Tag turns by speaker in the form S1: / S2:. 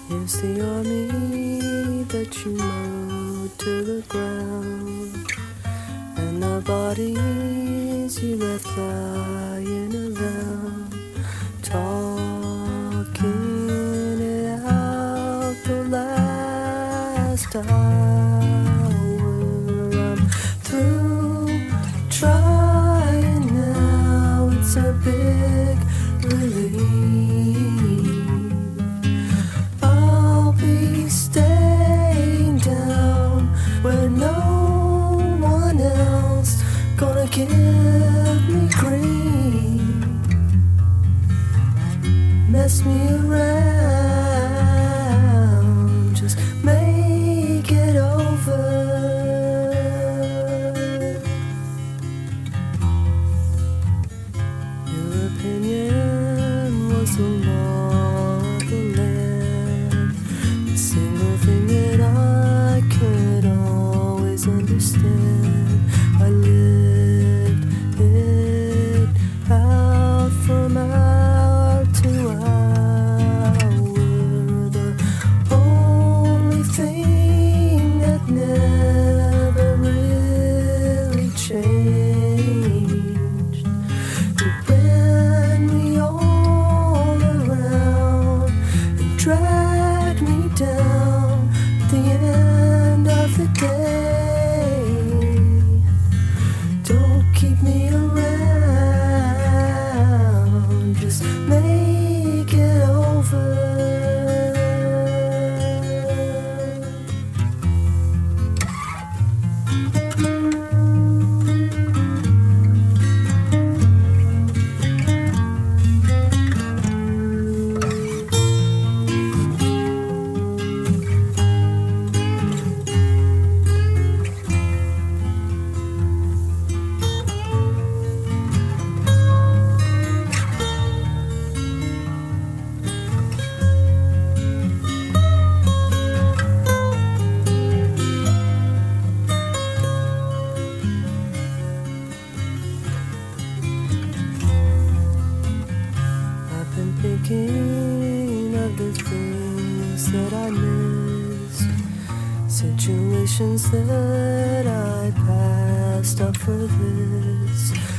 S1: Is the army that you mowed to the ground, and the bodies you left lying around, talking it out the last hour. I'm through trying now, it's a big relief. I'll be staying down where no one else gonna give me grief, mess me around, just make it over. Your opinion was the law of the land, the single thing that I could always understand. I lived it out from hour to hour. The only thing that never really changed, you ran me all around and dragged me down at the end of the day. Don't keep me around, just make it over. I've been thinking of the things that I missed, situations that I passed up for this.